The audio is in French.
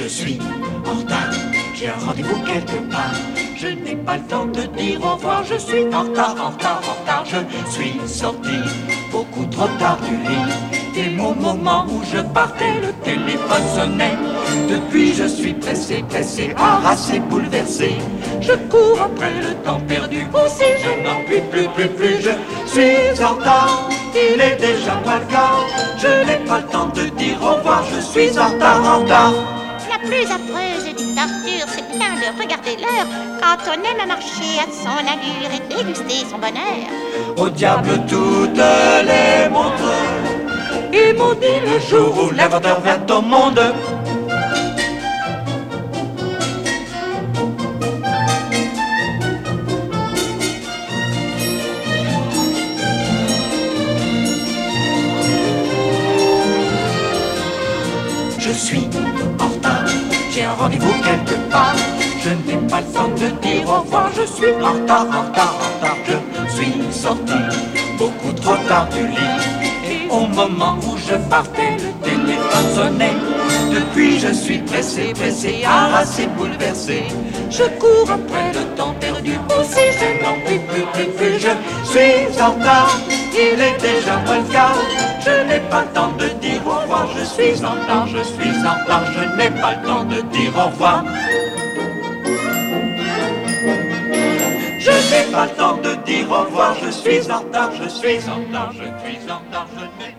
Je suis en retard, j'ai un rendez-vous quelque part. Je n'ai pas le temps de dire au revoir, je suis en retard, en retard, en retard. Je suis sorti beaucoup trop tard du lit. Et mon moment où je partais, le téléphone sonnait. Depuis je suis pressé, pressé, harassé, bouleversé. Je cours après le temps perdu, aussi je n'en puis plus. Je suis en retard, il est déjà pas le cas. Je n'ai pas le temps de dire au revoir, je suis en retard, en retard. La plus affreuse des tortures, c'est bien de regarder l'heure quand on aime marcher à son allure et déguster son bonheur. Au diable toutes les montres, ils m'ont dit le jour où l'inventeur vint au monde. Je suis en retard, j'ai un rendez-vous quelque part. Je n'ai pas le temps de dire au revoir, je suis en retard, en retard, en retard. Je suis sorti beaucoup trop tard du lit. Et au moment où je partais, le téléphone sonnait. Depuis je suis pressé, pressé, harassé, bouleversé. Je cours après le temps perdu, aussi je n'en puis plus. Je suis en retard, il est déjà pas le cas. Je n'ai pas le temps de dire au revoir, je suis en retard, je suis en retard. Je n'ai pas le temps de dire au revoir. Je n'ai pas le temps de dire au revoir, je suis en retard, je suis en retard, je suis en retard, je n'ai